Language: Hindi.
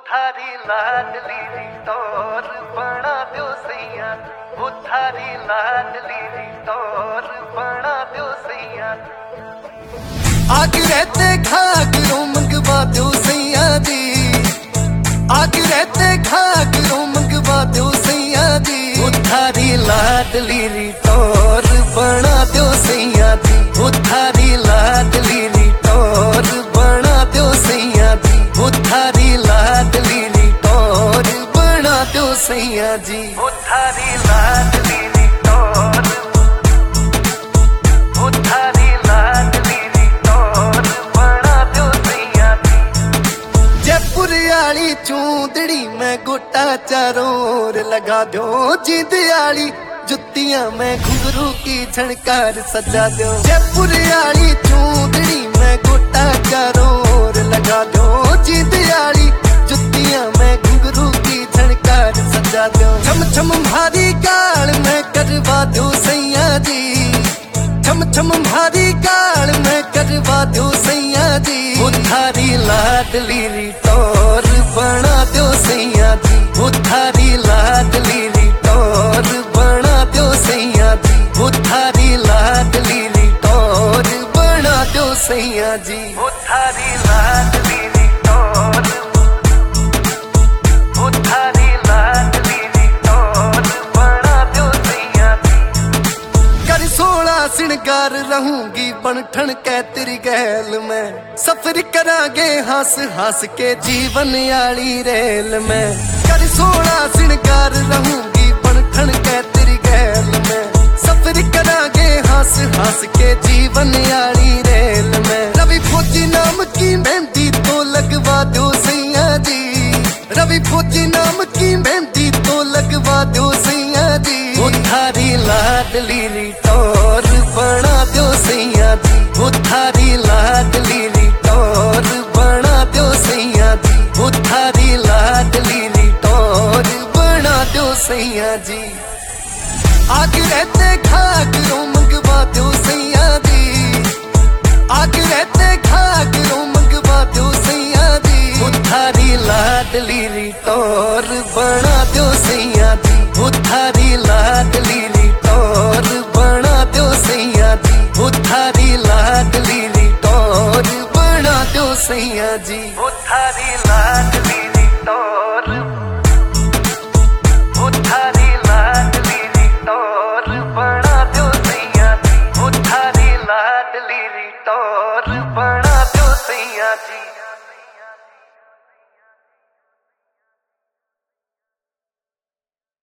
थारी लाडली री टोर बना दो सैया, थारी लाडली री टोर बना दो सैया। आग रहते घाघरों मंगवा दो सैया दी, आग रहते घाघरों मंगवा दो सैया दी। थारी लाडली री टोर बना दो सैया दी, थारी लाडली री टोर बना दो सैया दी। थारी लाडली री टोर बना दो सैया जी। थारी लाडली री टोर, थारी लाडली री टोर बना दो सैया जी। जयपुर आली चूंदड़ी में गोटा चारों ओर लगा दो, जिंद आली जुतियां में घुंघरू की झनकार सजा दो। जयपुर आली चूंदड़ी में गोटा चारों ओर लगा दो, जिंद आली जुतियां में घुंघरू की झनकार सजा दो। छम छम भारी गाल में करवा दो सैया जी, छम छम भारी गाल में करवा दो सैया जी। थारी लाडली री टोर बना दो सैया जी, थारी लाडली री टोर बना दो सैया जी। थारी लाडली री टोर बना दो सैया जी। थारी लाडली री टोर, थारी लाडली री टोर बना दो सैया जी। कर 16 श्रृंगार रहूंगी बन ठन के तेरी गैल में, सफर करांगे हंस हंस के जीवन आली रेल में। कर 16 श्रृंगार रहूंगी बन ठन के तेरी गैल में, सफर करांगे हंस हंस के जीवन आली रेल में। रवि फौजी नाम की मेहंदी तो लगवा दो सैया जी, रवि फौजी नाम की मेहंदी तो लगवा दो सैया जी। थारी लाडली री टोर बना दो सैया जी, थारी लाडली री टोर बना दो सैया जी। थारी लाडली री टोर बना दो सैया जी। आग रहते घाघरों मंगवा दो सैया दी, आग रहते घाघरों मंगवा दो सैया दी। थारी लाडली री टोर बना दो सैया जी, थारी लाडली री टोर बना दो सैया जी। थारी लाडली री टोर बना दो सैया जी। थारी लाडली